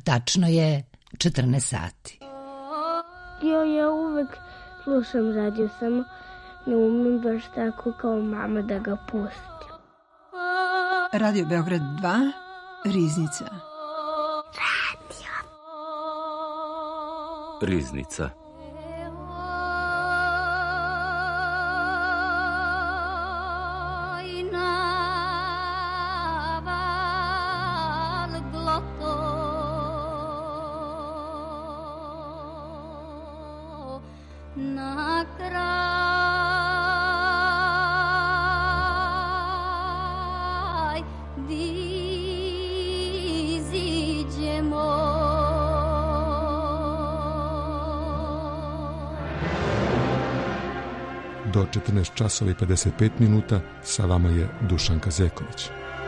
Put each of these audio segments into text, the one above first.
Tačno je 14 sati. Ja uvek slušam radio, samo ne umem baš tako kao mama da ga pustim. Radio Beograd 2, Riznica. Riznica. Do 14 časova i 55 minuta sa vama je Dušanka Zeković.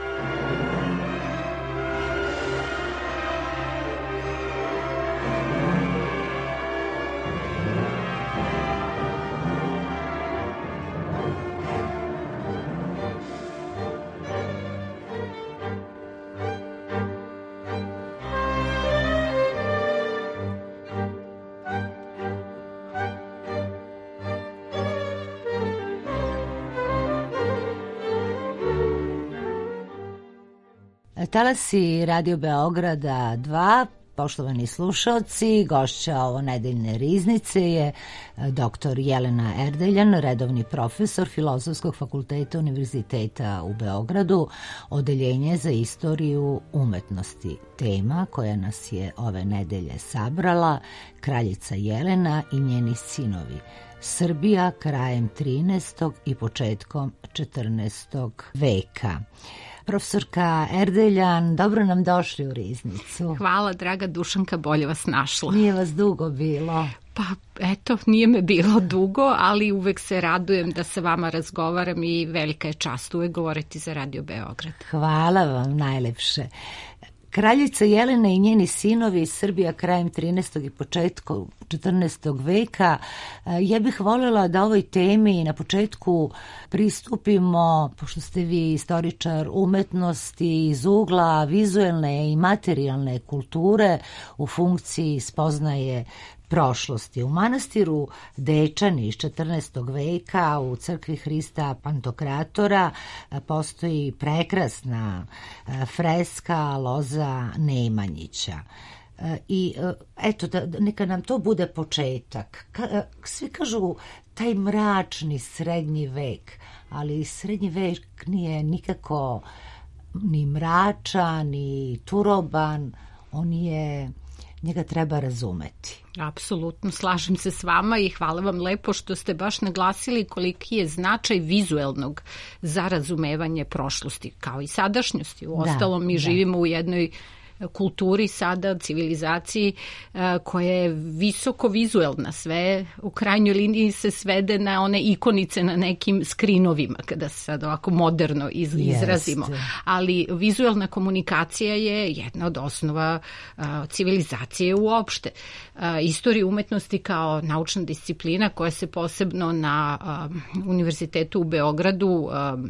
Talasi Radio Beograda 2, poštovani slušaoci, gošća ovo nedeljne riznice je dr. Jelena Erdeljan, redovni profesor Filozofskog fakulteta Univerziteta u Beogradu, odeljenje za istoriju umetnosti. Tema koja nas je ove nedelje sabrala, kraljica Jelena i njeni sinovi. Srbija krajem 13. i početkom 14. veka. Profesorka Erdeljan, dobro nam došli u Riznicu. Hvala, draga Dušanka, bolje vas našla. Nije vas dugo bilo. Pa eto, nije me bilo dugo, ali uvek se radujem da sa vama razgovaram i velika je čast uvek govoriti za Radio Beograd. Hvala vam najlepše. Kraljica Jelena i njeni sinovi, Srbija krajem 13. i početkom 14. veka. Ja bih voljela da ovoj temi na početku pristupimo, pošto ste vi istoričar umetnosti, iz ugla vizuelne i materijalne kulture u funkciji spoznaje prošlosti. U manastiru Dečani iz 14. veka u crkvi Hrista Pantokratora postoji prekrasna freska Loza Nemanjića. I eto, neka nam to bude početak. Svi kažu taj mračni srednji vek, ali srednji vek nije nikako ni mračan, ni turoban, njega treba razumeti. Apsolutno, slažem se s vama i hvala vam lepo što ste baš naglasili koliki je značaj vizuelnog za razumevanje prošlosti, kao i sadašnjosti. Uostalom, mi živimo u jednoj kulturi sada, civilizaciji koja je visoko vizuelna, sve u krajnjoj liniji se svede na one ikonice na nekim skrinovima, kada se sad ovako moderno izrazimo. Ali vizuelna komunikacija je jedna od osnova civilizacije uopšte. Istorija umetnosti kao naučna disciplina koja se posebno na Univerzitetu u Beogradu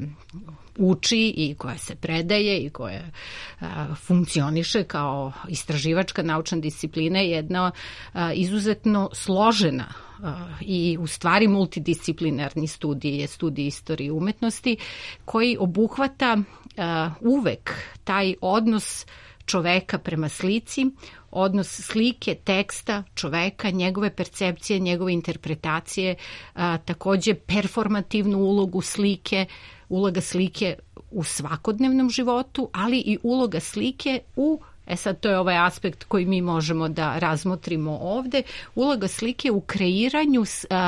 uči i koja se predaje i koja funkcioniše kao istraživačka naučna disciplina je jedna izuzetno složena i u stvari multidisciplinarni studij istorije umetnosti koji obuhvata uvek taj odnos čoveka prema slici, odnos slike, teksta, čoveka, njegove percepcije, njegove interpretacije, takođe performativnu ulogu slike, uloga slike u svakodnevnom životu, ali i uloga slike sad to je ovaj aspekt koji mi možemo da razmotrimo ovde, uloga slike u kreiranju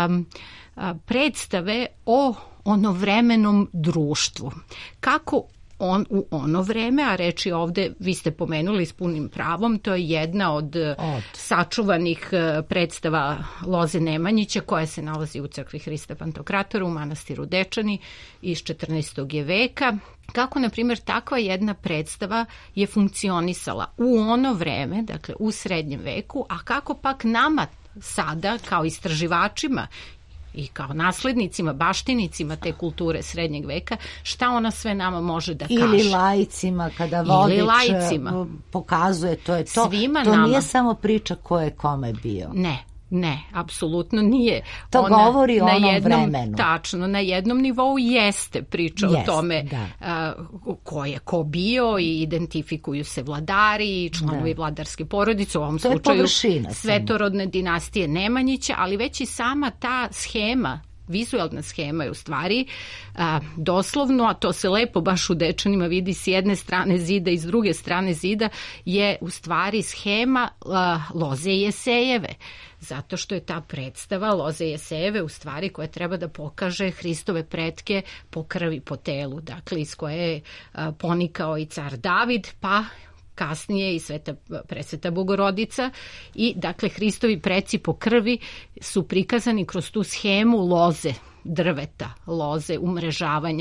predstave o onovremenom društvu. Kako u ono vreme, a reči ovde, vi ste pomenuli s punim pravom, to je jedna od sačuvanih predstava Loze Nemanjića koja se nalazi u crkvi Hrista Pantokratora u manastiru Dečani iz 14. je veka. Kako, na primjer, takva jedna predstava je funkcionisala u ono vreme, dakle u srednjem veku, a kako pak nama sada kao istraživačima i kao naslednicima, baštinicima te kulture srednjeg veka, šta ona sve nama može da kaže. Ili laicima, kada vodič pokazuje, to je to. Svima to nama. Nije samo priča ko je kome bio. Ne, apsolutno nije. To ona govori o onom vremenu. Tačno, na jednom nivou jeste priča o tome ko je ko bio i identifikuju se vladari i članovi vladarske porodice, u ovom slučaju svetorodne dinastije Nemanjića, ali već i sama ta schema, vizualna schema je u stvari doslovno, a to se lepo baš u Dečanima vidi s jedne strane zida i s druge strane zida, je u stvari schema loze Jesejeve. Zato što je ta predstava loze Jesejeve u stvari koja treba da pokaže Hristove pretke po krvi, po telu, dakle iz koje je ponikao i car David, pa kasnije i presveta Bogorodica, i dakle Hristovi preci po krvi su prikazani kroz tu schemu loze drveta, loze umrežavanja,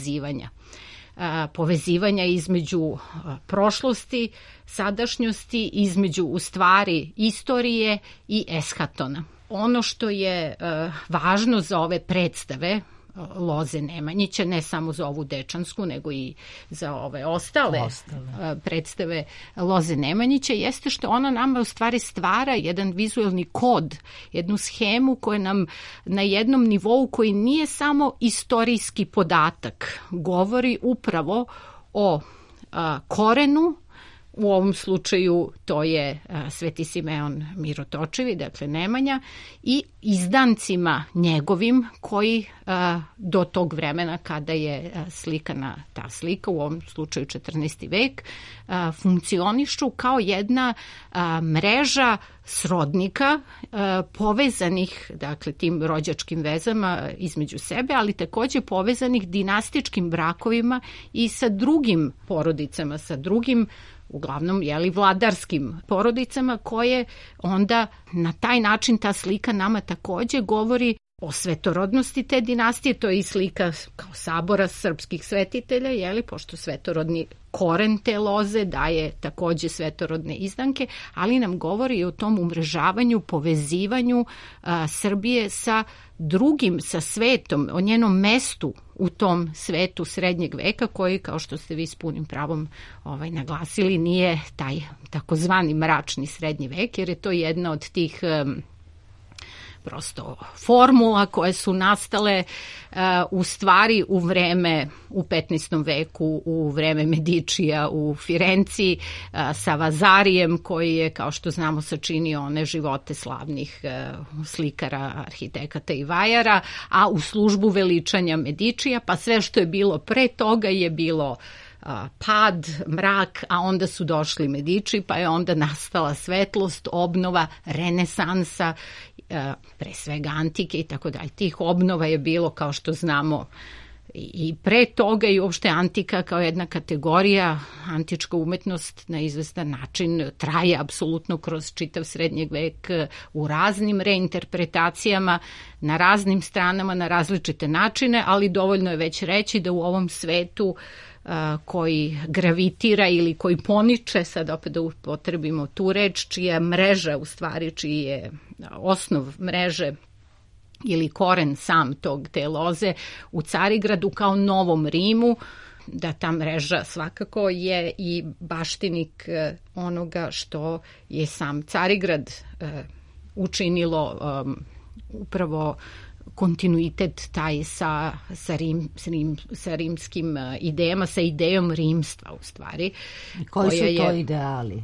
povezivanja između prošlosti, sadašnjosti, između u stvari istorije i eshatona. Ono što je važno za ove predstave loze Nemanjića, ne samo za ovu Dečansku, nego i za ove ostale predstave loze Nemanjića, jeste što ona nama u stvari stvara jedan vizualni kod, jednu schemu koja nam na jednom nivou koji nije samo istorijski podatak, govori upravo o korenu. U ovom slučaju to je Sveti Simeon Mirotočivi, dakle Nemanja, i izdancima njegovim koji do tog vremena kada je slikana ta slika, u ovom slučaju 14. vek, funkcionišu kao jedna mreža srodnika povezanih, dakle, tim rođačkim vezama između sebe, ali takođe povezanih dinastičkim brakovima i sa drugim porodicama, sa drugim uglavnom vladarskim porodicama, koje onda na taj način ta slika nama takođe govori o svetorodnosti te dinastije. To je i slika kao sabora srpskih svetitelja, pošto svetorodni koren te loze daje takođe svetorodne izdanke, ali nam govori i o tom umrežavanju, povezivanju Srbije sa drugim, sa svetom, o njenom mestu u tom svetu srednjeg veka, koji, kao što ste vi s punim pravom naglasili, nije taj takozvani mračni srednji vek, jer je to jedna od tih prosto formula koje su nastale u stvari u 15. veku, u vreme Medičija u Firenci, sa Vazarijem, koji je, kao što znamo, sačinio one živote slavnih slikara, arhitekata i vajara, a u službu veličanja Medičija, pa sve što je bilo pre toga je bilo pad, mrak, a onda su došli Mediči, pa je onda nastala svetlost, obnova, renesansa, pre svega antike i tako dalje. Tih obnova je bilo, kao što znamo, i pre toga, i uopšte antika kao jedna kategorija, antička umetnost na izvestan način traje apsolutno kroz čitav srednjeg vek u raznim reinterpretacijama, na raznim stranama, na različite načine, ali dovoljno je već reći da u ovom svetu koji gravitira ili koji poniče, sad opet da upotrebimo tu reč, čija mreža, u stvari čiji je osnov mreže ili koren sam te loze u Carigradu kao Novom Rimu, da ta mreža svakako je i baštinik onoga što je sam Carigrad učinilo upravo kontinuitet taj sa rimskim idejama, sa idejom rimstva u stvari. Koji su to ideali?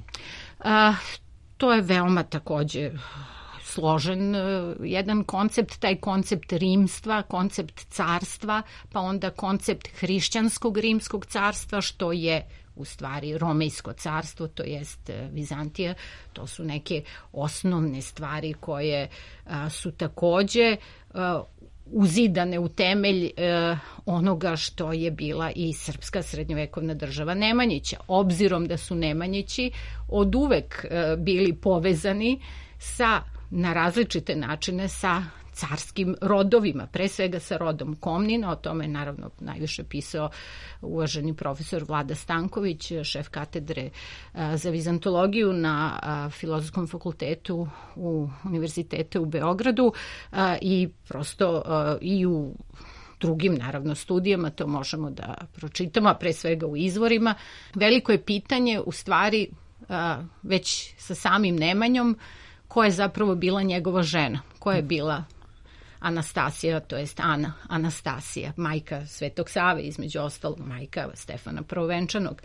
To je veoma takođe složen jedan koncept, taj koncept rimstva, koncept carstva, pa onda koncept hrišćanskog rimskog carstva, što je u stvari Romejsko carstvo, to jest Vizantija. To su neke osnovne stvari koje su takođe uzidane u temelj onoga što je bila i srpska srednjovekovna država Nemanjića. Obzirom da su Nemanjići oduvek bili povezani na različite načine sa carskim rodovima, pre svega sa rodom Komnina. O tome je naravno najviše pisao uvaženi profesor Vlada Stanković, šef katedre za vizantologiju na Filozofskom fakultetu u Univerzitetu u Beogradu, i prosto i u drugim, naravno, studijama to možemo da pročitamo, a pre svega u izvorima. Veliko je pitanje, u stvari, već sa samim Nemanjom, koja je zapravo bila njegova žena, koja je bila Anastasija, to jest Ana Anastasija, majka Svetog Save, između ostalog, majka Stefana Prvovenčanog.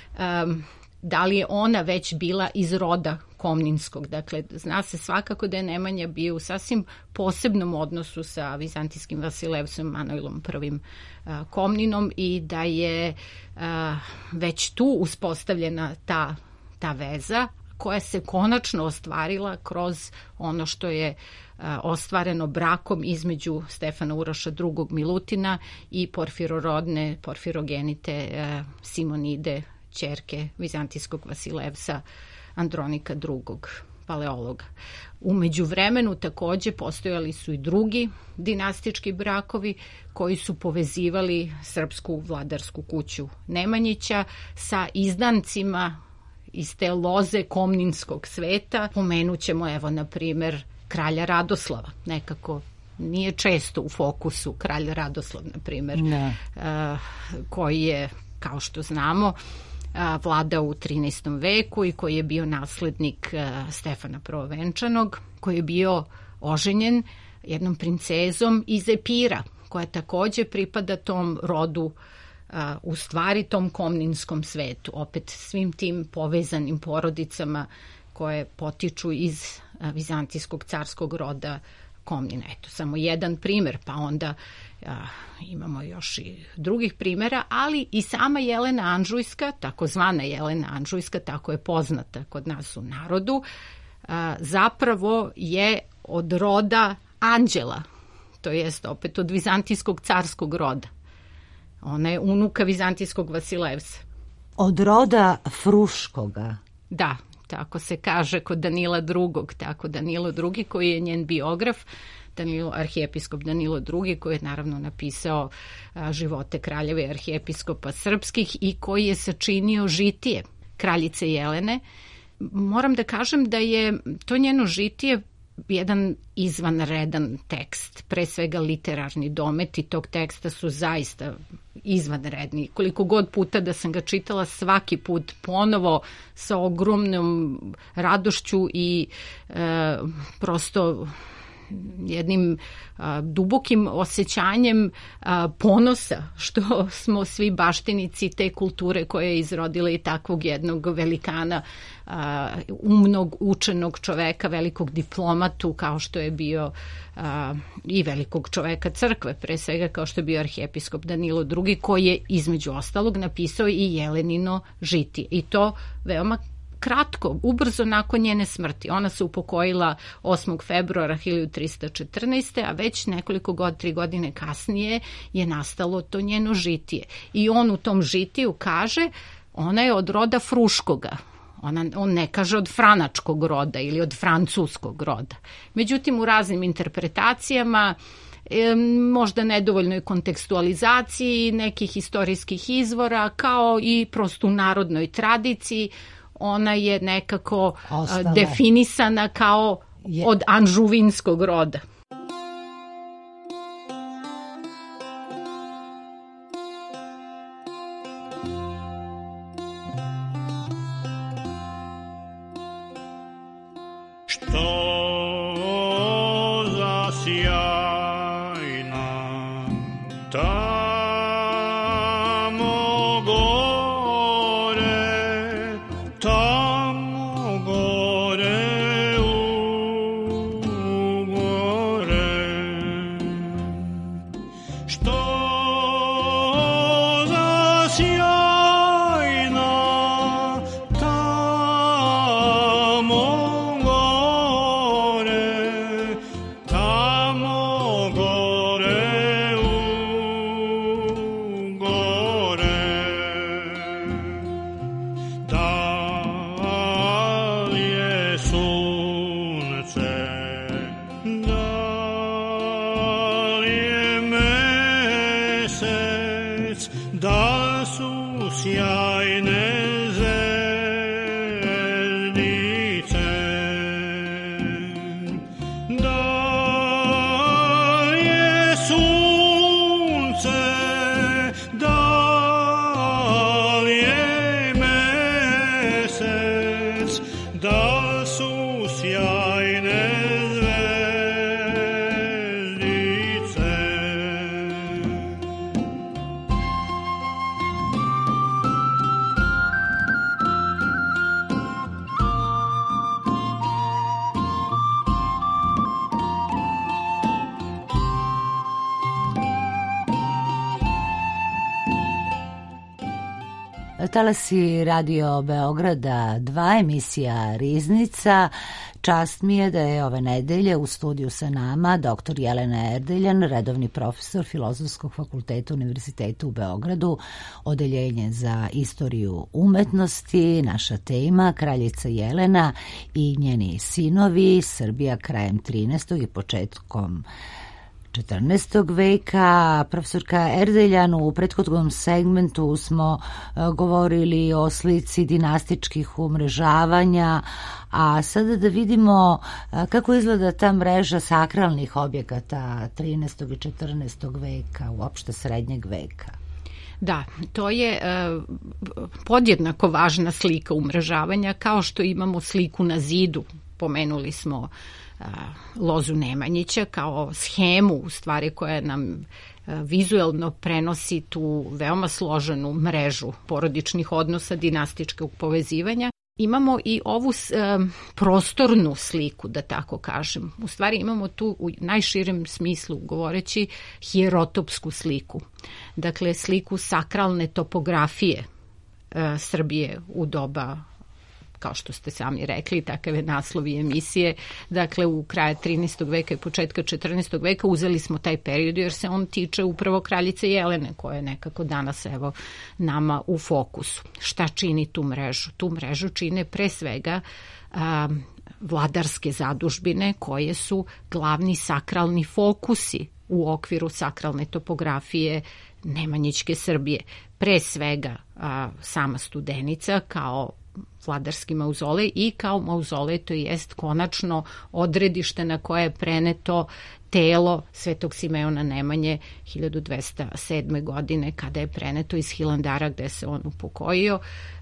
Da li je ona već bila iz roda Komninskog? Dakle, zna se svakako da je Nemanja bio u sasvim posebnom odnosu sa vizantijskim Vasilevsom Manojlom I Komninom i da je već tu uspostavljena ta veza koja se konačno ostvarila kroz ono što je ostvareno brakom između Stefana Uroša II Milutina i porfirorodne, porfirogenite Simonide, ćerke vizantijskog Vasilevsa Andronika II Paleologa. U međuvremenu takođe postojali su i drugi dinastički brakovi koji su povezivali srpsku vladarsku kuću Nemanjića sa izdancima iz te loze komninskog sveta. Pomenućemo, evo, na primer, kralja Radoslava. Nekako nije često u fokusu kralj Radoslav, na primer, koji je, kao što znamo, vladao u 13. veku i koji je bio naslednik Stefana Prvovenčanog, koji je bio oženjen jednom princezom iz Epira, koja takođe pripada tom rodu, u stvari tom komninskom svetu, opet svim tim povezanim porodicama koje potiču iz vizantijskog carskog roda Komnina. Eto, samo jedan primer, pa onda imamo još i drugih primera, ali i sama Jelena Anžujska, takozvana Jelena Anžujska, tako je poznata kod nas u narodu, zapravo je od roda anđela, to jest opet od vizantijskog carskog roda. Ona je unuka vizantijskog Vasilevsa. Od roda Fruškoga. Da, tako se kaže kod Danila II. Tako Danilo II, koji je njen biograf, arhijepiskop Danilo II, koji je naravno napisao živote kraljeva i arhijepiskopa srpskih i koji je sačinio žitije kraljice Jelene. Moram da kažem da je to njeno žitije jedan izvanredan tekst, pre svega literarni dometi tog teksta su zaista izvanredni. Koliko god puta da sam ga čitala, svaki put ponovo sa ogromnom radošću i prosto jednim dubokim osjećanjem ponosa što smo svi baštinici te kulture koja je izrodila i takvog jednog velikana, umnog, učenog čoveka, velikog diplomatu kao što je bio i velikog čoveka crkve, pre svega kao što je bio arhijepiskop Danilo II, koji je između ostalog napisao i Jelenino žitije. I to veoma kratko, ubrzo nakon njene smrti. Ona se upokojila 8. februara 1314. a već nekoliko 3 godine kasnije je nastalo to njeno žitije. I on u tom žitiju kaže, ona je od roda Fruškoga. On ne kaže od franačkog roda ili od francuskog roda. Međutim, u raznim interpretacijama, možda nedovoljnoj kontekstualizaciji nekih istorijskih izvora, kao i prosto u narodnoj tradiciji, ona je nekako definisana kao od anžuvinskog roda. Što za sjajna tamo gore u da su sjajne zvezdice, da je sunce, da li je mesec, da su sjajne zvezdice. Talasi Radio Beograda 2, emisija Riznica. Čast mi je da je ove nedelje u studiju sa nama dr. Jelena Erdeljan, redovni profesor Filozofskog fakulteta Univerziteta u Beogradu, odeljenje za istoriju umetnosti. Naša tema Kraljica Jelena i njeni sinovi, Srbija krajem 13. i početkom 14. veka. Profesorka Erdeljan, u prethodnom segmentu smo govorili o slici dinastičkih umrežavanja, a sada da vidimo kako izgleda ta mreža sakralnih objekata 13. i 14. veka, uopšte srednjeg veka. Da, to je podjednako važna slika umrežavanja, kao što imamo sliku na zidu. Pomenuli smo Lozu Nemanjića kao schemu, u stvari, koja nam vizuelno prenosi tu veoma složenu mrežu porodičnih odnosa, dinastičkog povezivanja. Imamo i ovu prostornu sliku, da tako kažem. U stvari imamo tu u najširem smislu govoreći hierotopsku sliku. Dakle, sliku sakralne topografije Srbije u doba, kao što ste sami rekli, takav je naslov i emisije. Dakle, u kraja 13. veka i početka 14. veka uzeli smo taj period jer se on tiče upravo kraljice Jelene, koja je nekako danas evo nama u fokusu. Šta čini tu mrežu? Tu mrežu čine pre svega vladarske zadužbine koje su glavni sakralni fokusi u okviru sakralne topografije Nemanjićke Srbije. Pre svega sama Studenica kao vladarski mauzolej i kao mauzolej, to jest konačno odredište na koje je preneto telo Svetog Simeona Nemanje 1207. godine, kada je preneto iz Hilandara gde se on upokojio,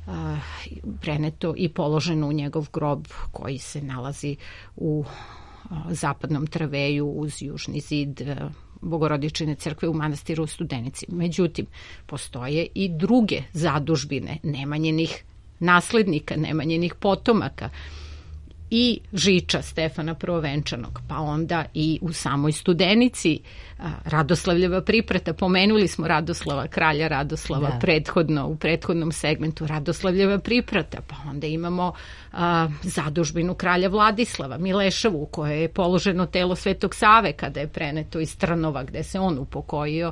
preneto i položeno u njegov grob koji se nalazi u zapadnom traveju uz južni zid Bogorodičine crkve u manastiru u Studenici. Međutim, postoje i druge zadužbine Nemanjinih naslednika, Nemanjinih potomaka i Žiča Stefana Prvovenčanog, pa onda i u samoj Studenici Radoslavljeva priprata. Pomenuli smo Radoslava, kralja Radoslava prethodno, u prethodnom segmentu, Radoslavljeva priprata, pa onda imamo zadužbinu kralja Vladislava, Milešavu, u kojoj je položeno telo Svetog Save kada je preneto iz Trnova gde se on upokojio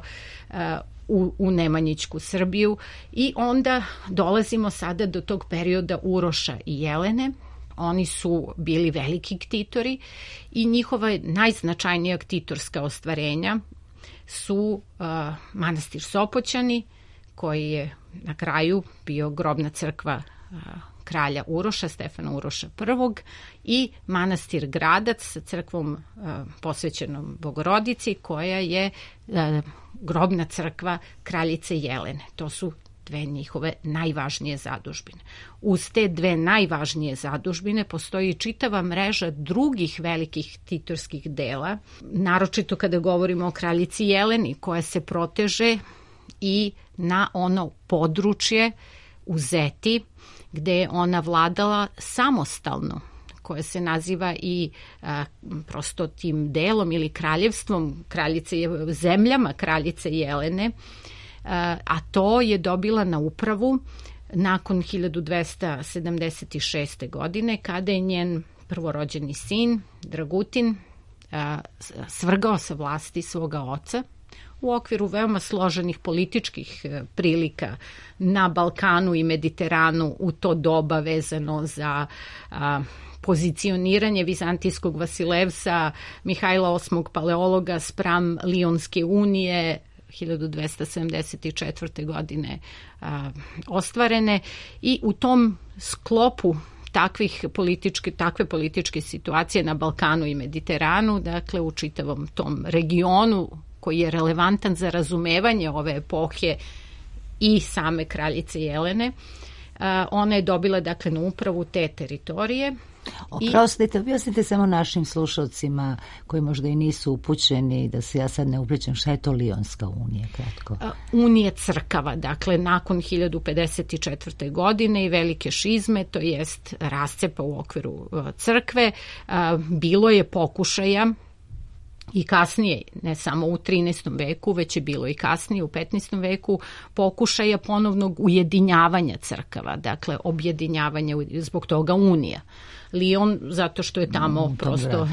u Nemanjićku Srbiju. I onda dolazimo sada do tog perioda Uroša i Jelene. Oni su bili veliki ktitori i njihova najznačajnija ktitorska ostvarenja su manastir Sopoćani, koji je na kraju bio grobna crkva kralja Uroša, Stefana Uroša I, i manastir Gradac sa crkvom posvećenom Bogorodici, koja je grobna crkva kraljice Jelene. To su dve njihove najvažnije zadužbine. Uz te dve najvažnije zadužbine postoji čitava mreža drugih velikih ktitorskih dela, naročito kada govorimo o kraljici Jeleni, koja se proteže i na ono područje u Zeti, gde je ona vladala samostalno, koje se naziva i prosto tim delom ili kraljevstvom kraljice, zemljama kraljice Jelene, a to je dobila na upravu nakon 1276. godine, kada je njen prvorođeni sin, Dragutin, svrgao sa vlasti svoga oca u okviru veoma složenih političkih prilika na Balkanu i Mediteranu u to doba, vezano za pozicioniranje vizantijskog Vasilevsa, Mihajla VIII. Paleologa spram Lionske unije, 1274. godine ostvarene i u tom sklopu takve političke situacije na Balkanu i Mediteranu, dakle u čitavom tom regionu koji je relevantan za razumevanje ove epohe i same kraljice Jelene, ona je dobila dakle na upravu te teritorije. Oprostite, objasnite samo našim slušalcima koji možda i nisu upućeni, da se ja sad ne uplićem, šta je to Lionska unija, kratko? Unija crkava, dakle nakon 1054. godine i velike šizme, to jest rascepa u okviru crkve, bilo je pokušaja i kasnije, ne samo u 13. veku, već je bilo i kasnije u 15. veku pokušaja ponovnog ujedinjavanja crkava, dakle objedinjavanja, zbog toga unija. Lyon, zato što je tamo prosto,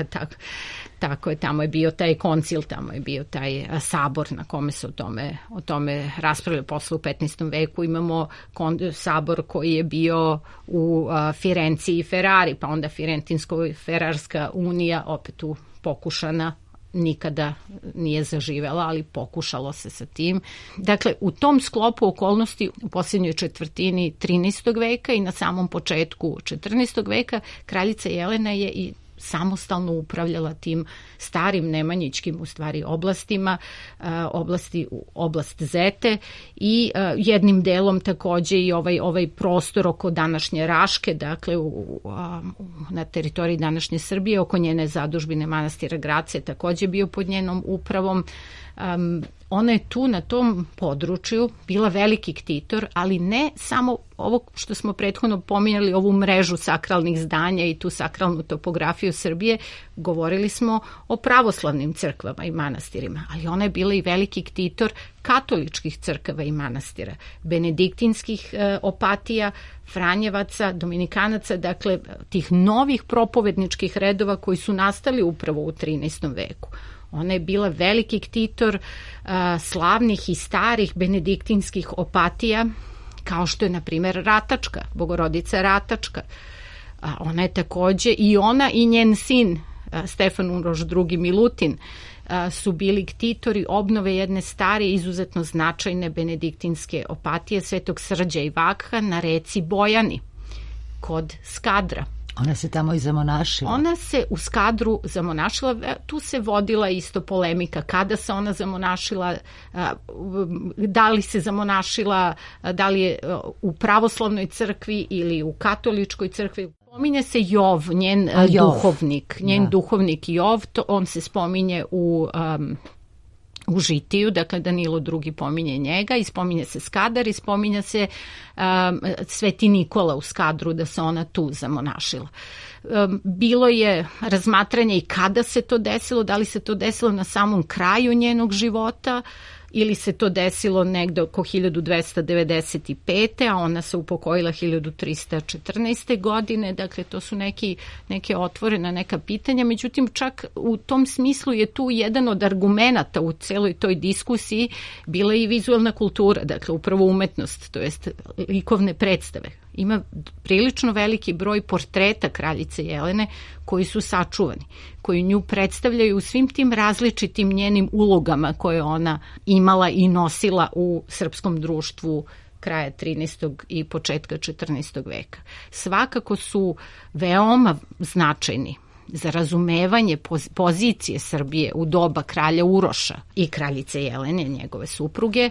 tako je, tamo je bio taj koncil, tamo je bio taj sabor na kome se o tome raspravljalo. Posle u 15. veku imamo sabor koji je bio u Firenci i Ferrari, pa onda Firentinsko-Ferarska unija, opet pokušana, nikada nije zaživela, ali pokušalo se sa tim. Dakle, u tom sklopu okolnosti u posljednjoj četvrtini 13. veka i na samom početku 14. veka kraljica Jelena je i samostalno upravljala tim starim nemanjičkim u stvari oblastima, oblast Zete i jednim delom takođe i ovaj prostor oko današnje Raške, dakle na teritoriji današnje Srbije, oko njene zadužbine manastira Grace takođe bio pod njenom upravom. Ona je tu na tom području bila veliki ktitor, ali ne samo ovo što smo prethodno pominjali, ovu mrežu sakralnih zdanja i tu sakralnu topografiju Srbije, govorili smo o pravoslavnim crkvama i manastirima, ali ona je bila i veliki ktitor katoličkih crkava i manastira, benediktinskih opatija, Franjevaca, Dominikanaca, dakle tih novih propovedničkih redova koji su nastali upravo u 13. veku. Ona je bila veliki ktitor slavnih i starih benediktinskih opatija, kao što je, na primjer, Ratačka, Bogorodica Ratačka. Ona je takođe, i ona i njen sin, Stefan Uroš II Milutin, su bili ktitori obnove jedne stare, izuzetno značajne benediktinske opatije Svetog Srđa i Vakha na reci Bojani, kod Skadra. Ona se tamo i zamonašila. Ona se u Skadru zamonašila, tu se vodila isto polemika kada se ona zamonašila, da li se zamonašila, da li je u pravoslavnoj crkvi ili u katoličkoj crkvi. Spominje se Jov, njen duhovnik Jov, on se spominje u Žitiju, dakle Danilo II pominje njega i spominje se Skadar i spominje se Sveti Nikola u Skadru, da se ona tu zamonašila. Bilo je razmatranje i kada se to desilo, da li se to desilo na samom kraju njenog života ili se to desilo negde oko 1295. a ona se upokojila 1314. godine, dakle to su neke otvorena neka pitanja, međutim čak u tom smislu je tu jedan od argumenata u celoj toj diskusiji bila i vizualna kultura, dakle upravo umetnost, to jest likovne predstave. Ima prilično veliki broj portreta kraljice Jelene koji su sačuvani, koji nju predstavljaju u svim tim različitim njenim ulogama koje ona imala i nosila u srpskom društvu kraja 13. i početka 14. veka. Svakako su veoma značajni za razumevanje pozicije Srbije u doba kralja Uroša i kraljice Jelene, njegove supruge,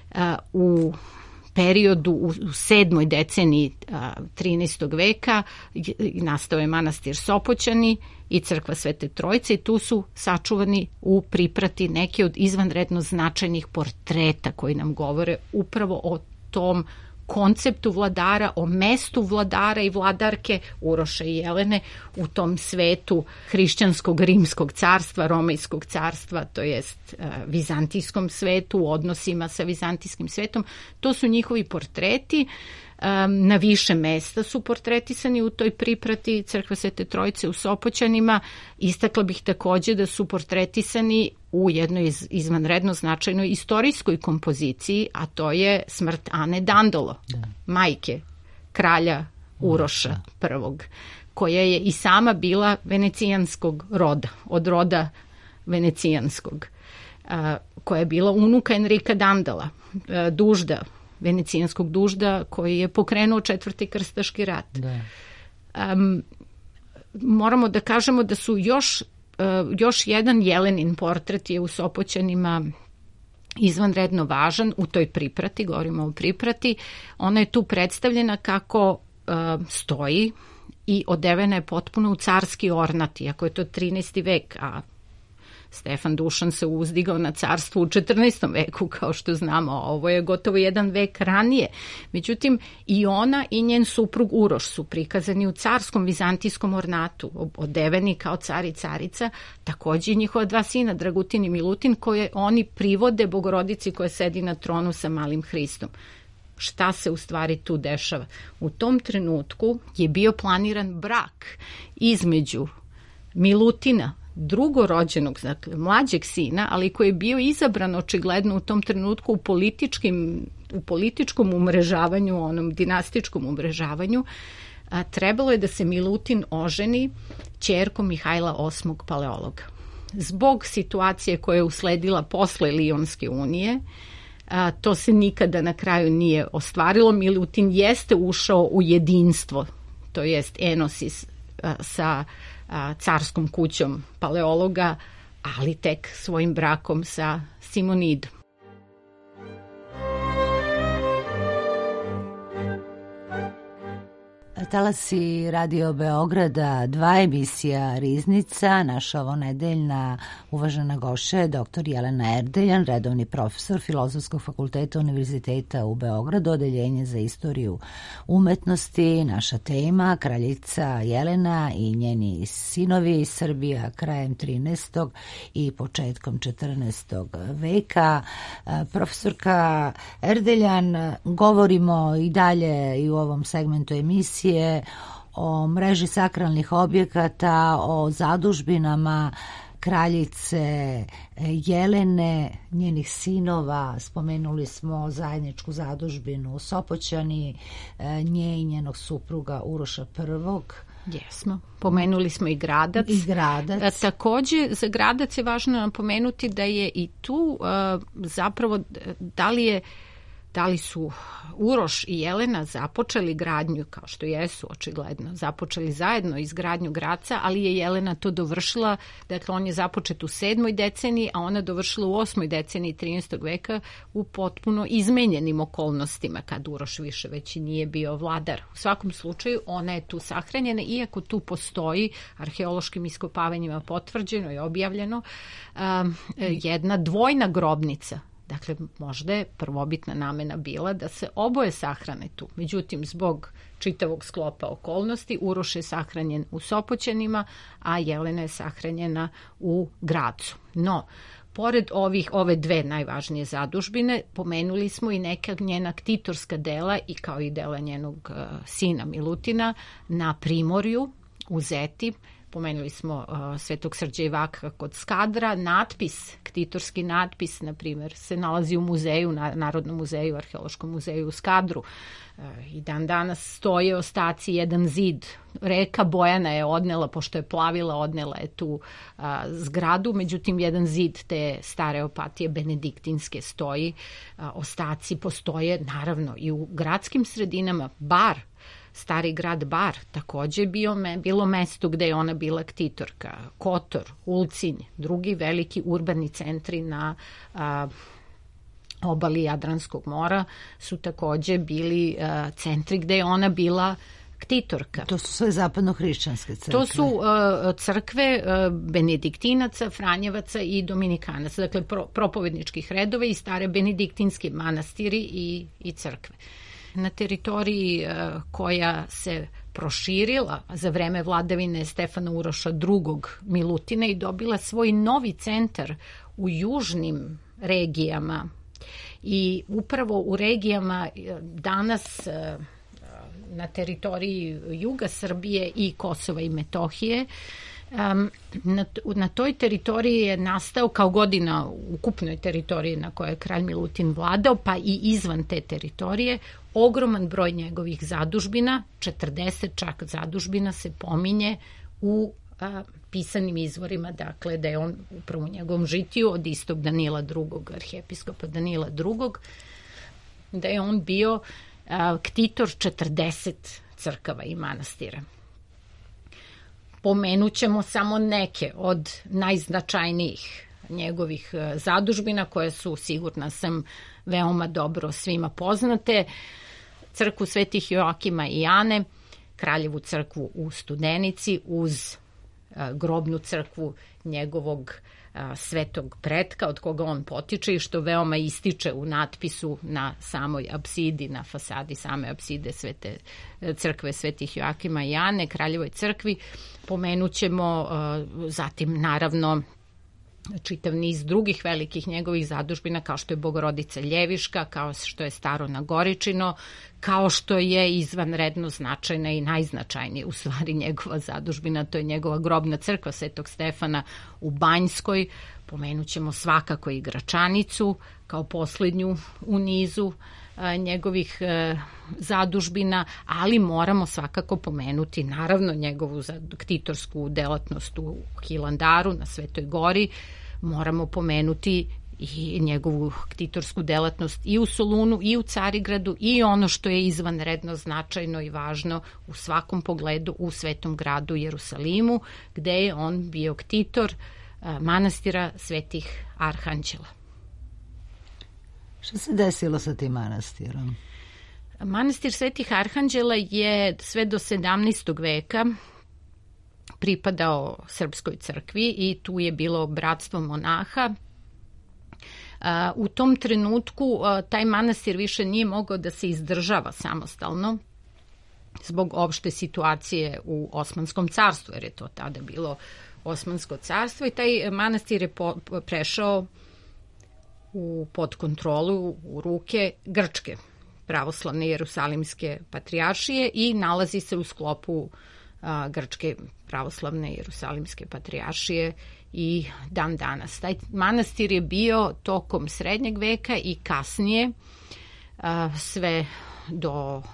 u periodu u 7. deceniji 13. veka nastao je manastir Sopoćani i crkva Svete Trojice i tu su sačuvani u priprati neke od izvanredno značajnih portreta koji nam govore upravo o tom konceptu vladara, o mestu vladara i vladarke Uroša i Jelene u tom svetu hrišćanskog rimskog carstva, romejskog carstva, to jest vizantijskom svetu, u odnosima sa vizantijskim svetom. To su njihovi portreti. Na više mesta su portretisani u toj priprati crkve Svete Trojice u Sopoćanima. Istakla bih takođe da su portretisani u jednoj izvanredno značajnoj istorijskoj kompoziciji, a to je smrt Ane Dandolo, majke kralja Uroša I, koja je i sama bila venecijanskog roda, od roda venecijanskog. koja je bila unuka Enrika Dandala, dužda, venecijanskog dužda koji je pokrenuo 4. krstaški rat. Da. Moramo da kažemo da su još jedan Jelenin portret je u Sopoćanima izvanredno važan u toj priprati, govorimo o priprati. Ona je tu predstavljena kako stoji i odevena je potpuno u carski ornat, iako je to 13. vek, a Stefan Dušan se uzdigao na carstvo u 14. veku, kao što znamo, a ovo je gotovo jedan vek ranije. Međutim, i ona i njen suprug Uroš su prikazani u carskom vizantijskom ornatu, odeveni kao car i carica, takođe i njihova 2 sina, Dragutin i Milutin, koje oni privode Bogorodici koja sedi na tronu sa malim Hristom. Šta se u stvari tu dešava? U tom trenutku je bio planiran brak između Milutina, drugorođenog, dakle mlađeg sina, ali koji je bio izabran očigledno u tom trenutku u političkom umrežavanju, onom dinastičkom umrežavanju, trebalo je da se Milutin oženi ćerkom Mihajla VIII Paleologa. Zbog situacije koja je usledila posle Lionske unije, to se nikada na kraju nije ostvarilo. Milutin jeste ušao u jedinstvo, to jest enosis sa carskom kućom Paleologa, ali tek svojim brakom sa Simonidom. Talasi Radio Beograda, 2 emisija Riznica, naša ovonedeljna uvažena gošća je dr. Jelena Erdeljan, redovni profesor Filozofskog fakulteta Univerziteta u Beogradu, odeljenje za istoriju umetnosti. Naša tema, kraljica Jelena i njeni sinovi, Srbija krajem 13. i početkom 14. veka. Profesorka Erdeljan, govorimo i dalje i u ovom segmentu emisije o mreži sakralnih objekata, o zadužbinama kraljice Jelene, njenih sinova. Spomenuli smo zajedničku zadužbinu u Sopoćani, nje i njenog supruga Uroša I. Jesmo. Pomenuli smo i Gradac. Takođe, za Gradac je važno napomenuti da je i tu zapravo, da li su Uroš i Jelena započeli gradnju, kao što jesu očigledno, započeli zajedno izgradnju Graca, ali je Jelena to dovršila, dakle on je započet u 7. deceniji, a ona dovršila u 8. deceniji 13. veka u potpuno izmenjenim okolnostima, kad Uroš više već i nije bio vladar. U svakom slučaju ona je tu sahranjena, iako tu postoji arheološkim iskopavanjima potvrđeno i objavljeno jedna dvojna grobnica. Dakle, možda je prvobitna namena bila da se oboje sahrane tu. Međutim, zbog čitavog sklopa okolnosti, Uroš je sahranjen u Sopoćanima, a Jelena je sahranjena u Gracu. No, pored ove 2 najvažnije zadužbine, pomenuli smo i neka njena ktitorska dela i kao i dela njenog sina Milutina na Primorju, u Zeti. Pomenuli smo Svetog Srđa Ivaka kod Skadra. Ktitorski natpis, na primjer, se nalazi u muzeju, Narodnom muzeju, Arheološkom muzeju u Skadru. I dan danas stoje ostaci, jedan zid. Reka Bojana je odnela, pošto je plavila, odnela je tu zgradu, međutim jedan zid te stare opatije benediktinske stoji. Ostaci postoje, naravno, i u gradskim sredinama. Bar, stari grad Bar, takođe bilo mesto gde je ona bila ktitorka. Kotor, Ulcinj, drugi veliki urbani centri na obali Jadranskog mora su takođe bili centri gde je ona bila ktitorka. To su sve zapadno-hrišćanske crkve. To su crkve benediktinaca, franjevaca i dominikanaca, dakle propovedničkih redova i stare benediktinske manastiri i crkve. Na teritoriji koja se proširila za vreme vladavine Stefana Uroša II. Milutina i dobila svoj novi centar u južnim regijama. I upravo u regijama danas na teritoriji juga Srbije i Kosova i Metohije, na toj teritoriji je nastao, kao godina ukupnoj teritoriji na kojoj je kralj Milutin vladao, pa i izvan te teritorije, ogroman broj njegovih zadužbina, 40 čak zadužbina se pominje u pisanim izvorima, dakle da je on upravo u njegovom žitiju od istog Danila II, arhijepiskopa Danila II, da je on bio ktitor 40 crkava i manastira. Pomenut ćemo samo neke od najznačajnijih njegovih zadužbina koje su, sigurna sam, veoma dobro svima poznate. Crkvu Svetih Joakima i Ane, Kraljevu crkvu u Studenici uz grobnu crkvu njegovog svetog pretka od koga on potiče i što veoma ističe u natpisu na samoj apsidi, na fasadi same apside crkve Svetih Joakima i Ane, Kraljevoj crkvi. Pomenut ćemo zatim naravno čitav niz drugih velikih njegovih zadužbina kao što je Bogorodica Ljeviška, kao što je Staro Nagoričino, kao što je izvanredno značajna i najznačajnija u stvari njegova zadužbina, to je njegova grobna crkva Svetog Stefana u Banjskoj. Pomenut ćemo svakako i Gračanicu kao poslednju u nizu njegovih zadužbina, ali moramo svakako pomenuti naravno njegovu ktitorsku delatnost u Hilandaru na Svetoj Gori, moramo pomenuti i njegovu ktitorsku delatnost i u Solunu i u Carigradu i ono što je izvanredno značajno i važno u svakom pogledu u Svetom gradu Jerusalimu, gde je on bio ktitor manastira Svetih Arhanđela. Šta se desilo sa tim manastirom? Manastir Svetih Arhanđela je sve do 17. veka pripadao Srpskoj crkvi i tu je bilo bratstvo monaha. U tom trenutku taj manastir više nije mogao da se izdržava samostalno zbog opšte situacije u Osmanskom carstvu, jer je to tada bilo Osmansko carstvo i taj manastir je prešao pod kontrolu u ruke Grčke pravoslavne Jerusalimske patrijaršije i nalazi se u sklopu Grčke pravoslavne Jerusalimske patrijaršije i dan danas. Taj manastir je bio tokom srednjeg veka i kasnije sve do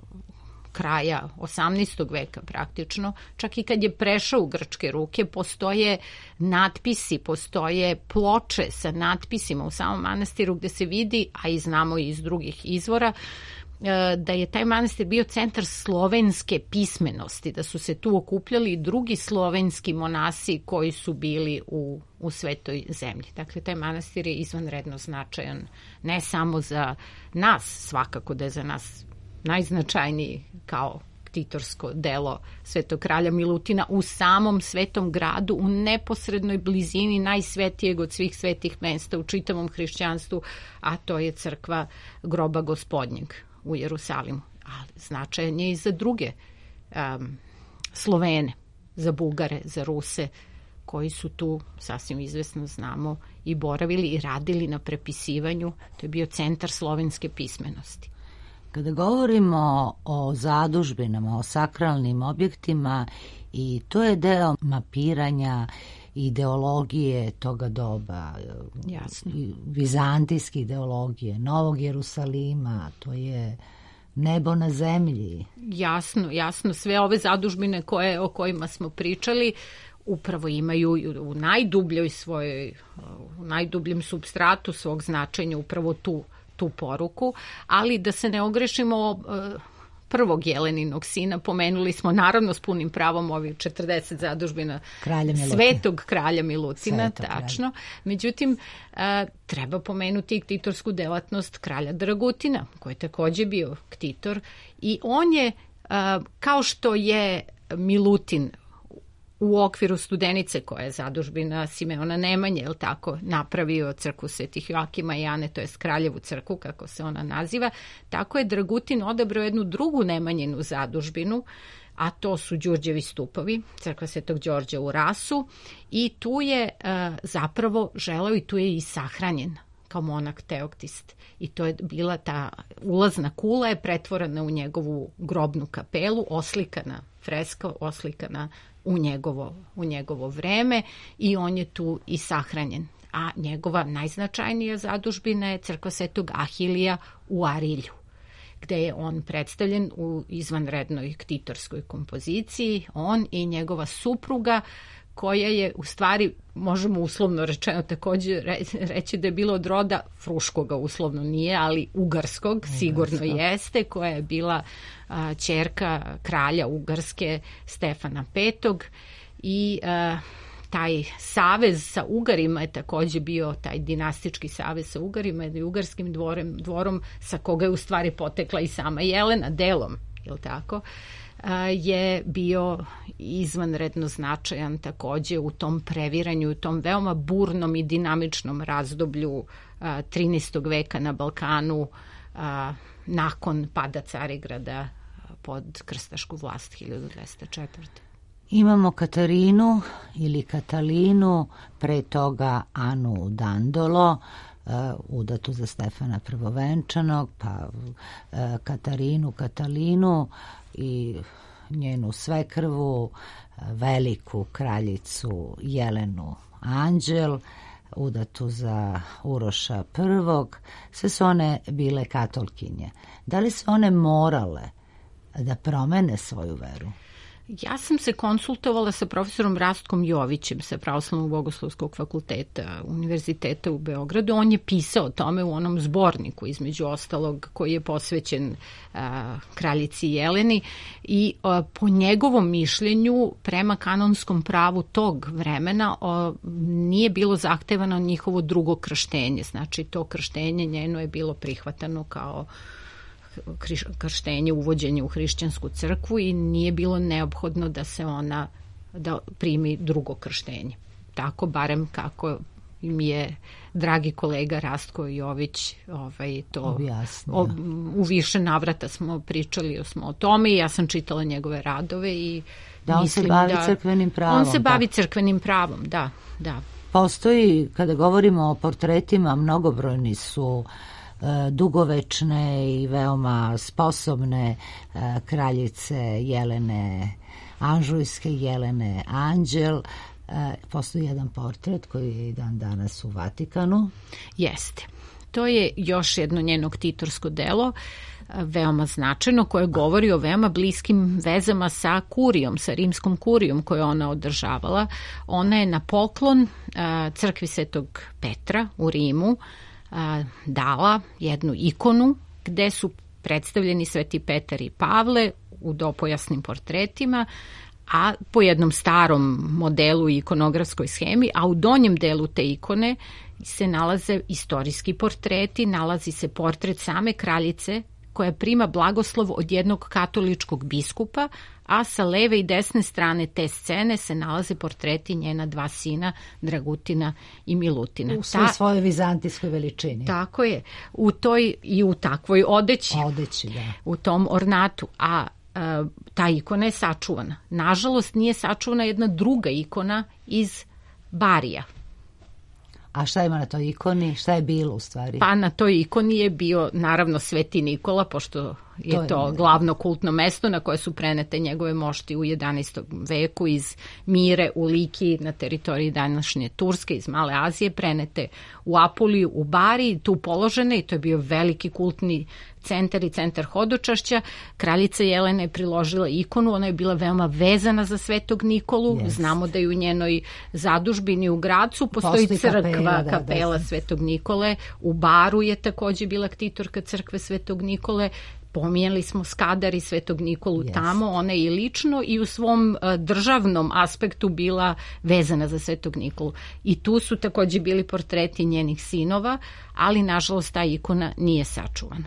kraja 18. veka praktično, čak i kad je prešao u grčke ruke, postoje natpisi, postoje ploče sa natpisima u samom manastiru gde se vidi, a i znamo iz drugih izvora, da je taj manastir bio centar slovenske pismenosti, da su se tu okupljali drugi slovenski monasi koji su bili u Svetoj zemlji. Dakle, taj manastir je izvanredno značajan ne samo za nas, svakako da je za nas najznačajniji kao ktitorsko delo Svetog kralja Milutina u samom Svetom gradu, u neposrednoj blizini najsvetijeg od svih svetih mesta u čitavom hrišćanstvu, a to je crkva Groba Gospodnjeg u Jerusalimu. Ali značajan je i za druge Slovene, za Bugare, za Ruse, koji su tu, sasvim izvesno znamo, i boravili i radili na prepisivanju. To je bio centar slovenske pismenosti. Kada govorimo o zadužbinama, o sakralnim objektima, i to je deo mapiranja ideologije toga doba. Jasno. Vizantijske ideologije, Novog Jerusalima, to je nebo na zemlji. Jasno. Sve ove zadužbine o kojima smo pričali upravo imaju u najdubljem supstratu svog značenja upravo tu poruku, ali da se ne ogrešimo prvog Jeleninog sina, pomenuli smo naravno s punim pravom ovih 40 zadužbina Svetog kralja Milutina, tačno. Međutim, treba pomenuti i ktitorsku delatnost kralja Dragutina, koji je takođe bio ktitor i on je, kao što je Milutin u okviru Studenice, koja je zadužbina Simeona Nemanje, je li tako, napravio crkvu Svetih Joakima i Ane, to je Kraljevu crkvu, kako se ona naziva, tako je Dragutin odabrao jednu drugu Nemanjinu zadužbinu, a to su Đurđevi stupovi, crkva Svetog Đorđa u Rasu, i tu je zapravo želeo i tu je i sahranjen kao monak teoktist. I to je bila ta ulazna kula je pretvorena u njegovu grobnu kapelu, oslikana freska, oslikana u njegovo vreme i on je tu i sahranjen. A njegova najznačajnija zadužbina je crkva Svetog Ahilija u Arilju. gde je on predstavljen u izvanrednoj ktitorskoj kompoziciji, on i njegova supruga, koja je u stvari, možemo uslovno rečeno takođe reći da je bilo od roda Fruškoga, uslovno nije, ali ugarskog sigurno jeste, koja je bila ćerka kralja Ugarske Stefana V. I taj savez sa Ugarima je takođe bio taj dinastički savez sa Ugarima i Ugarskim dvorom sa koga je u stvari potekla i sama Jelena delom, je li tako? Je bio izvanredno značajan takođe u tom previranju, u tom veoma burnom i dinamičnom razdoblju 13. veka na Balkanu nakon pada Carigrada pod krstašku vlast 1204. Imamo Katarinu ili Katalinu, pre toga Anu Dandolo, udatu za Stefana Prvovenčanog, pa Katalinu i njenu svekrvu, veliku kraljicu Jelenu Anđel, udatu za Uroša I. Sve su one bile katolkinje. Da li su one morale da promene svoju veru? Ja sam se konsultovala sa profesorom Rastkom Jovićem sa Pravoslavnog bogoslovskog fakulteta Univerziteta u Beogradu. On je pisao o tome u onom zborniku, između ostalog, koji je posvećen kraljici Jeleni i po njegovom mišljenju prema kanonskom pravu tog vremena nije bilo zahtevano njihovo drugo krštenje. Znači, to krštenje njeno je bilo prihvatano kao krštenje, uvođenje u hrišćansku crkvu i nije bilo neophodno da se ona da primi drugo krštenje. Tako barem kako im je dragi kolega Rastko Jović to objasnio. U više navrata smo pričali o tome i ja sam čitala njegove radove i da on se bavi crkvenim pravom. On se bavi crkvenim pravom, da. Postoji, kada govorimo o portretima, mnogobrojni su dugovečne i veoma sposobne kraljice Jelene Anžujske, Jelene Anđel. Postoji jedan portret koji je i dan danas u Vatikanu. Jeste. To je još jedno njeno ktitorsko delo, veoma značajno, koje govori o veoma bliskim vezama sa kurijom, sa rimskom kurijom koju ona održavala. Ona je na poklon crkvi Svetog Petra u Rimu dala jednu ikonu gde su predstavljeni Sveti Petar i Pavle u dopojasnim portretima, a po jednom starom modelu i ikonografskoj schemi, a u donjem delu te ikone se nalaze istorijski portreti, nalazi se portret same kraljice koja prima blagoslov od jednog katoličkog biskupa, a sa leve i desne strane te scene se nalaze portreti njena dva sina, Dragutina i Milutina. U svojoj vizantijskoj veličini. Tako je. U toj i u takvoj odeći. Da. U tom ornatu. A ta ikona je sačuvana. Nažalost, nije sačuvana jedna druga ikona iz Barija. A šta ima na toj ikoni? Šta je bilo u stvari? Pa na toj ikoni je bio naravno Sveti Nikola, pošto je to glavno kultno mesto na koje su prenete njegove mošti u 11. veku iz Mire u Likiji na teritoriji današnje Turske, iz Male Azije, prenete u Apuliju, u Bari, tu položene, i to je bio veliki kultni centar i centar hodočašća. Kraljica Jelena je priložila ikonu, ona je bila veoma vezana za Svetog Nikolu. Yes. Znamo da je u njenoj zadužbini u Gracu postoji crkva, kapela Svetog Nikole. U Baru je takođe bila ktitorka crkve Svetog Nikole. Pominjali smo Skadar i Svetog Nikolu tamo, ona je i lično i u svom državnom aspektu bila vezana za Svetog Nikolu. I tu su takođe bili portreti njenih sinova, ali nažalost ta ikona nije sačuvana.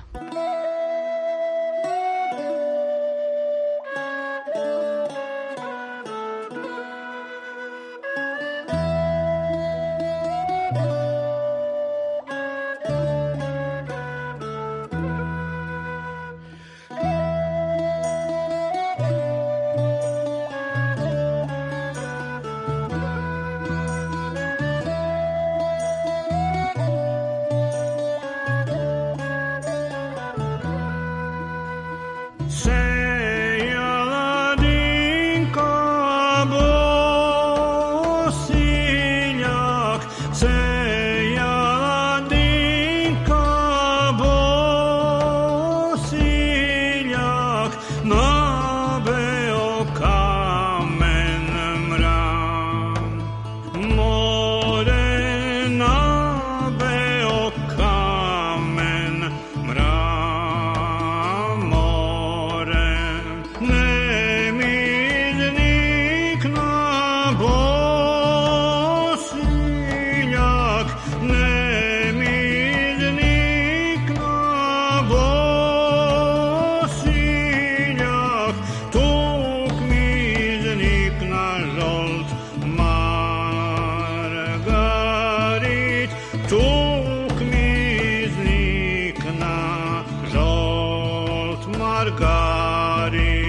Margarit.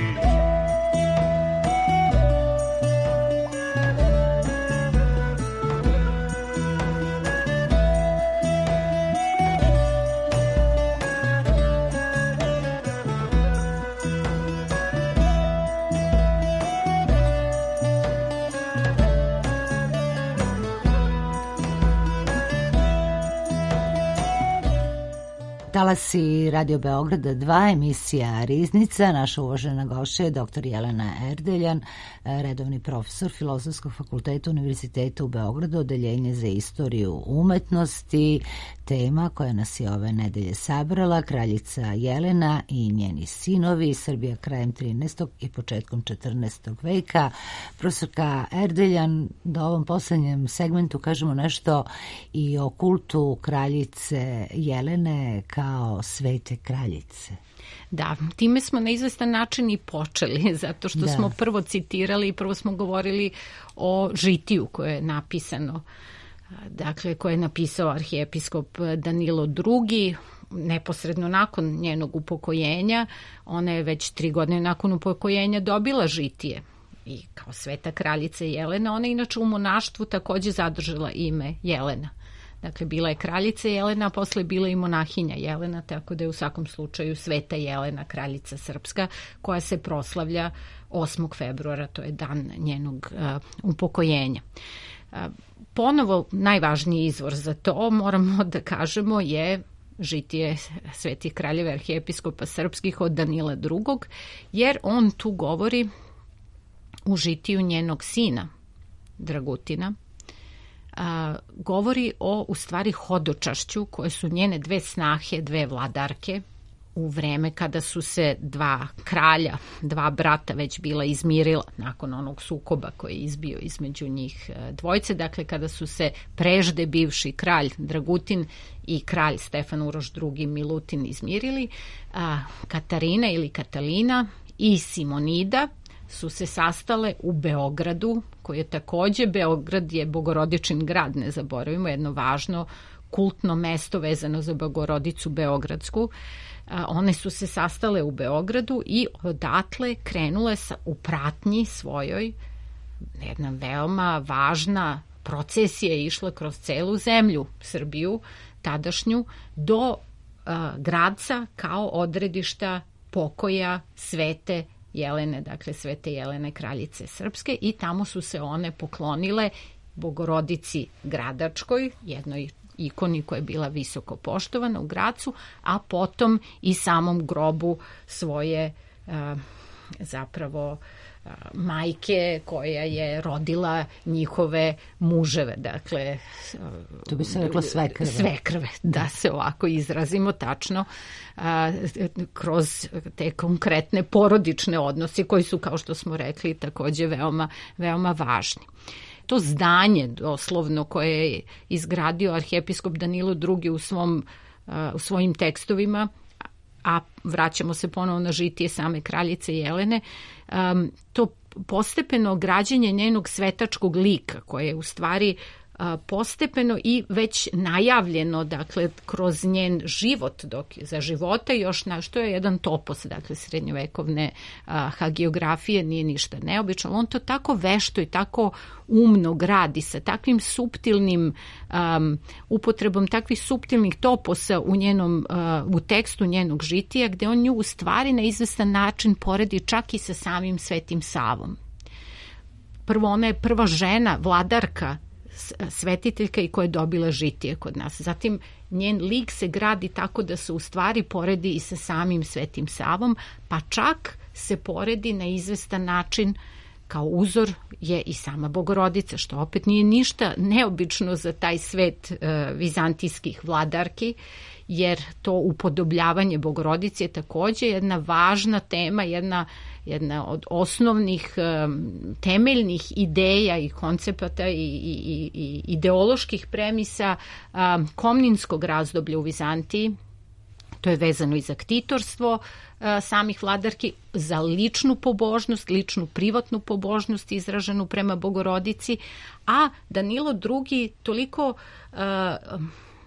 Talasi Radio Beograda 2, emisija Riznica. Naša uvažena gošća je dr. Jelena Erdeljan, redovni profesor Filozofskog fakulteta Univerziteta u Beogradu, odeljenje za istoriju umetnosti. Tema koja nas je ove nedelje sabrala, kraljica Jelena i njeni sinovi, Srbija krajem 13. i početkom 14. veka. Profesorka Erdeljan, da ovom poslednjem segmentu kažemo nešto i o kultu kraljice Jelene kao svete kraljice. Da, time smo na izvestan način i počeli, zato što smo prvo citirali i prvo smo govorili o žitiju koje je napisano, dakle koje je napisao arhijepiskop Danilo II. Neposredno nakon njenog upokojenja. Ona je već 3 godine nakon upokojenja dobila žitije i kao sveta kraljica Jelena. Ona je inače u monaštvu takođe zadržala ime Jelena. Dakle, bila je kraljica Jelena, a posle bila i monahinja Jelena, tako da je u svakom slučaju sveta Jelena, kraljica srpska, koja se proslavlja 8. februara, to je dan njenog upokojenja. Ponovo, najvažniji izvor za to, moramo da kažemo, je žitije svetih kraljeva arhijepiskopa srpskih od Danila II, jer on tu govori u žitiju njenog sina, Dragutina, govori o, u stvari, hodočašću koje su njene 2 snahe, 2 vladarke, u vreme kada su se 2 kralja, 2 brata već bila izmirila nakon onog sukoba koji je izbio između njih dvojice. Dakle, kada su se prežde bivši kralj Dragutin i kralj Stefan Uroš II Milutin izmirili, Katarina ili Katalina i Simonida su se sastale u Beogradu, koji je takođe, Beograd je Bogorodičin grad, ne zaboravimo, jedno važno kultno mesto vezano za Bogorodicu Beogradsku. One su se sastale u Beogradu i odatle krenule u pratnji svojoj. Jedna veoma važna procesija je išla kroz celu zemlju, Srbiju, tadašnju, do Gradca kao odredišta pokoja svete Jelene, dakle svete Jelene kraljice srpske, i tamo su se one poklonile Bogorodici Gradačkoj, jednoj ikoni koja je bila visoko poštovana u Gracu, a potom i samom grobu svoje zapravo majke koja je rodila njihove muževe, dakle to bi se reklo svekrve. Svekrve, da se ovako izrazimo tačno, kroz te konkretne porodične odnose koji su, kao što smo rekli, takođe veoma, veoma važni. To zdanje doslovno koje je izgradio arhijepiskop Danilo II u svojim tekstovima, a vraćamo se ponovo na žitije same kraljice Jelene, to postepeno građenje njenog svetačkog lika, koje je u stvari postepeno i već najavljeno, dakle, kroz njen život, dok za života još što je jedan topos, dakle, srednjovekovne hagiografije, nije ništa neobično. On to tako vešto i tako umno gradi sa takvim suptilnim upotrebom takvih suptilnih toposa u tekstu njenog žitija, gde on nju u stvari na izvestan način poredi čak i sa samim Svetim Savom. Prvo, ona je prva žena, vladarka, svetiteljka i koja je dobila žitije kod nas. Zatim njen lik se gradi tako da se u stvari poredi i sa samim Svetim Savom, pa čak se poredi na izvestan način, kao uzor je i sama Bogorodica, što opet nije ništa neobično za taj svet vizantijskih vladarki, jer to upodobljavanje Bogorodice je takođe jedna važna tema, jedna od osnovnih temeljnih ideja i koncepata i ideoloških premisa komninskog razdoblja u Vizantiji. To je vezano i za ktitorstvo samih vladarki, za ličnu pobožnost, ličnu privatnu pobožnost izraženu prema Bogorodici, a Danilo II toliko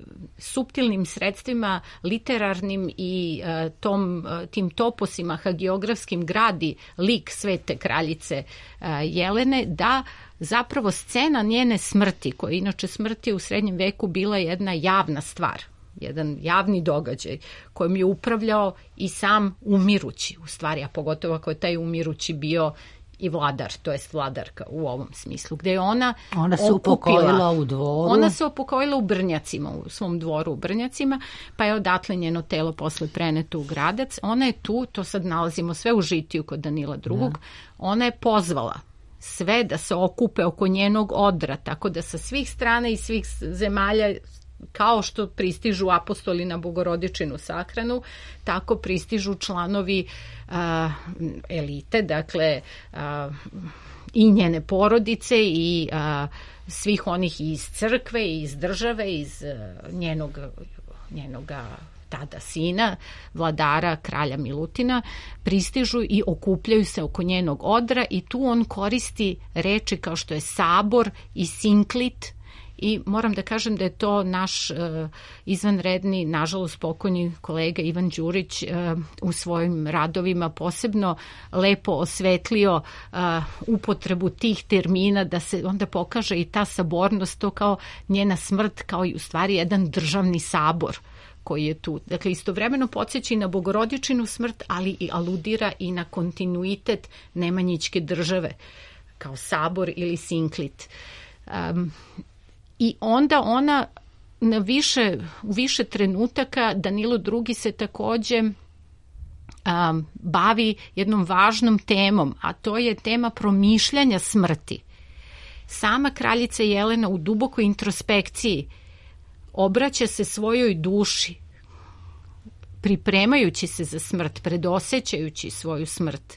suptilnim sredstvima literarnim i tim toposima hagiografskim gradi lik svete kraljice Jelene, da zapravo scena njene smrti, koja inače smrt je u srednjem veku bila jedna javna stvar, jedan javni događaj kojim je upravljao i sam umirući, u stvari, a pogotovo ako je taj umirući bio i vladar, to jest vladarka u ovom smislu, gde je ona se upokojila u dvoru. Ona se upokojila u Brnjacima, u svom dvoru u Brnjacima, pa je odatle njeno telo posle preneto u Gradac. Ona je tu, to sad nalazimo sve u Žitiju kod Danila II. Ona je pozvala sve da se okupe oko njenog odra, tako da sa svih strana i svih zemalja, kao što pristižu apostoli na Bogorodičinu sahranu, tako pristižu članovi elite, dakle i njene porodice i svih onih iz crkve, iz države, iz njenoga tada sina, vladara, kralja Milutina, pristižu i okupljaju se oko njenog odra i tu on koristi reči kao što je sabor i sinklit. I moram da kažem da je to naš izvanredni, nažalost pokojni kolega Ivan Đurić u svojim radovima posebno lepo osvetlio upotrebu tih termina, da se onda pokaže i ta sabornost, to kao njena smrt, kao i u stvari jedan državni sabor koji je tu. Dakle, istovremeno podsjeća i na Bogorodičinu smrt, ali i aludira i na kontinuitet Nemanjićke države, kao sabor ili sinklit. I onda ona u više trenutaka, Danilo II. Se takođe bavi jednom važnom temom, a to je tema promišljanja smrti. Sama kraljica Jelena u dubokoj introspekciji obraća se svojoj duši, pripremajući se za smrt, predosećajući svoju smrt.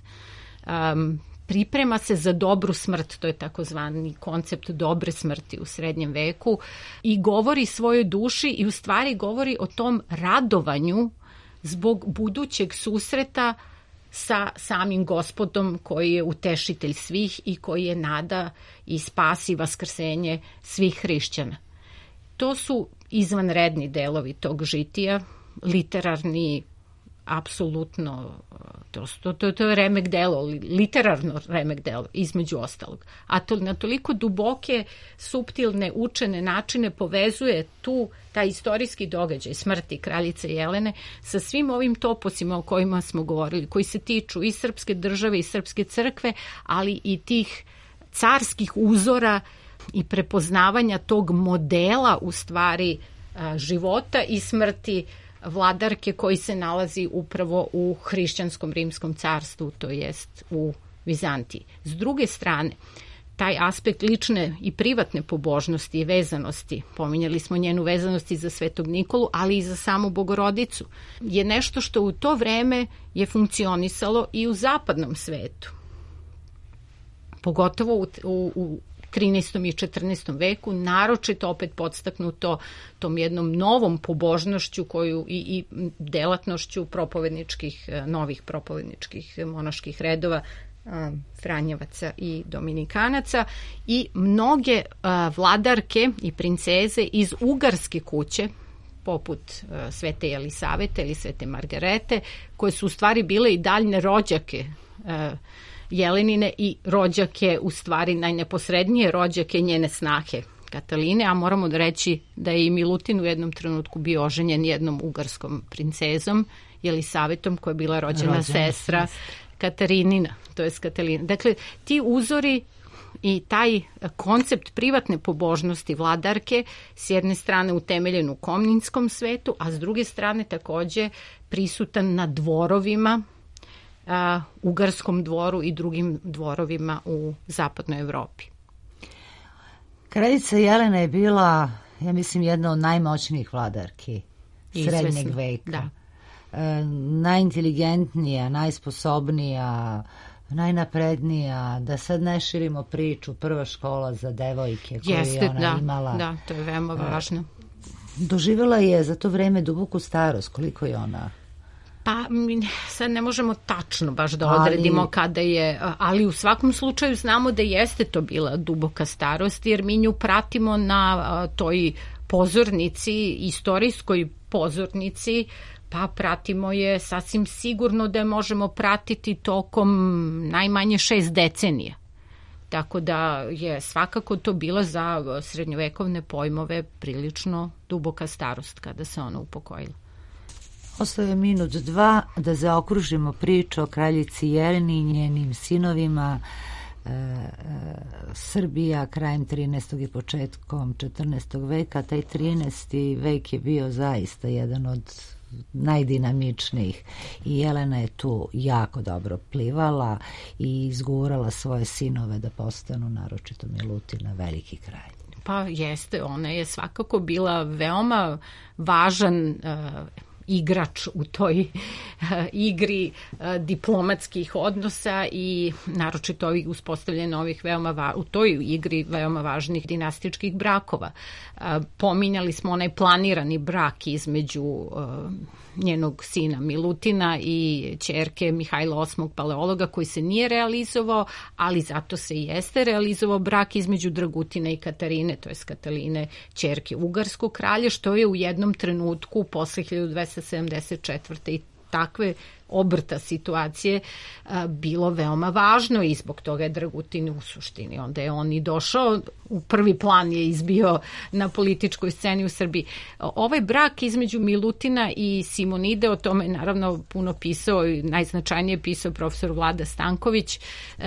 Priprema se za dobru smrt, to je takozvani koncept dobre smrti u srednjem veku, i govori svojoj duši i u stvari govori o tom radovanju zbog budućeg susreta sa samim Gospodom koji je utešitelj svih i koji je nada i spas i vaskrsenje svih hrišćana. To su izvanredni delovi tog žitija, literarni, apsolutno, to je remek delo, literarno remek delo, između ostalog. A to na toliko duboke, suptilne, učene načine povezuje tu taj istorijski događaj smrti kraljice Jelene sa svim ovim toposima o kojima smo govorili, koji se tiču i srpske države i srpske crkve, ali i tih carskih uzora i prepoznavanja tog modela u stvari života i smrti vladarke koji se nalazi upravo u hrišćanskom rimskom carstvu, to jest u Vizantiji. S druge strane, taj aspekt lične i privatne pobožnosti i vezanosti, pominjali smo njenu vezanost i za Svetog Nikolu, ali i za samu Bogorodicu, je nešto što u to vreme je funkcionisalo i u zapadnom svetu. Pogotovo u 13. i 14. veku, naročito opet podstaknuto tom jednom novom pobožnošću koju i delatnošću novih propovedničkih monaških redova, Franjevaca i Dominikanaca, i mnoge vladarke i princeze iz ugarske kuće, poput Svete Jelisavete ili Svete Margarete, koje su u stvari bile i daljne rođake Jelenine i rođake, u stvari najneposrednije rođake njene snahe Kataline, a moramo da reći da je i Milutin u jednom trenutku bio oženjen jednom ugarskom princezom, Jelisavetom, koja je bila rođena sestra Katarinina, to je Katalina. Dakle, ti uzori i taj koncept privatne pobožnosti vladarke, s jedne strane utemeljen u komninskom svetu, a s druge strane takođe prisutan na dvorovima, ugarskom dvoru i drugim dvorovima u zapadnoj Evropi. Kraljica Jelena je bila, ja mislim, jedna od najmoćnijih vladarki srednjeg veka. Da. Najinteligentnija, najsposobnija, najnaprednija, da sad ne širimo priču, prva škola za devojke koju je ona imala. Da, to je veoma važno. Doživjela je za to vreme duboku starost, koliko je ona? Pa sad ne možemo tačno baš da odredimo kada je, ali u svakom slučaju znamo da jeste to bila duboka starost, jer mi nju pratimo na toj pozornici, istorijskoj pozornici, pa pratimo je sasvim sigurno da je možemo pratiti tokom najmanje 6 decenija. Tako da je svakako to bila za srednjovekovne pojmove prilično duboka starost kada se ona upokojila. Ostaje minut, dva da zaokružimo priču o kraljici Jeleni i njenim sinovima. Srbija krajem 13. i početkom 14. veka. Taj 13. vek je bio zaista jedan od najdinamičnijih i Jelena je tu jako dobro plivala i izgurala svoje sinove da postanu, naročito Milutina, veliki kralj. Pa jeste, ona je svakako bila veoma važan igrač u toj igri diplomatskih odnosa i naročito ovih uspostavljanja ovih u toj igri veoma važnih dinastičkih brakova. Pominjali smo onaj planirani brak između njenog sina Milutina i ćerke Mihajla VIII Paleologa koji se nije realizovao, ali zato se jeste realizovao brak između Dragutina i Katarine, to je Kataline, ćerke ugarskog kralja, što je u jednom trenutku posle 1274. i takve obrta situacije bilo veoma važno i zbog toga je Dragutin u suštini. Onda je on i došao, u prvi plan je izbio na političkoj sceni u Srbiji. Ovaj brak između Milutina i Simonide, o tome je naravno puno pisao i najznačajnije pisao profesor Vlada Stanković.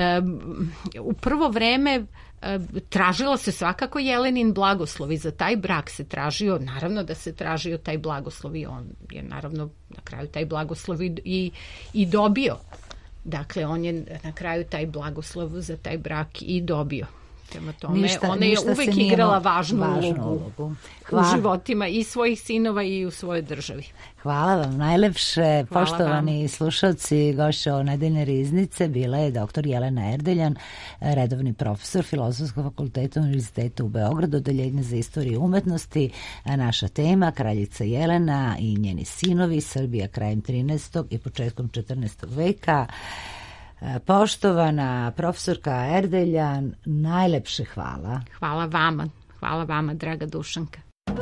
U prvo vreme tražilo se svakako Jelenin blagoslov i za taj brak se tražio, naravno da se tražio taj blagoslov i on je naravno na kraju taj blagoslov i dobio. Dakle, on je na kraju taj blagoslov za taj brak i dobio. Prema tome, ona je uvek igrala važnu ulogu u životima i svojih sinova i u svojoj državi. Hvala vam najlepše. Poštovani slušalci, gošća o Nedeljne riznice bila je dr. Jelena Erdeljan, redovni profesor Filozofskog fakulteta Univerziteta u Beogradu, odeljenje za istoriju umetnosti. Naša tema, kraljica Jelena i njeni sinovi, Srbija krajem 13. i početkom 14. veka. Poštovana profesorka Erdeljan, najlepše hvala. Hvala vama, draga Dušanka.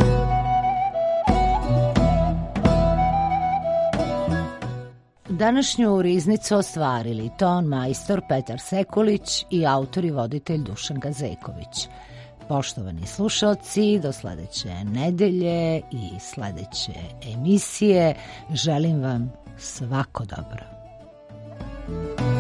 Današnju riznicu ostvarili ton majstor Petar Sekulić i autor i voditelj Dušan Gazeković. Poštovani slušalci, do sledeće nedelje i sledeće emisije želim vam svako dobro.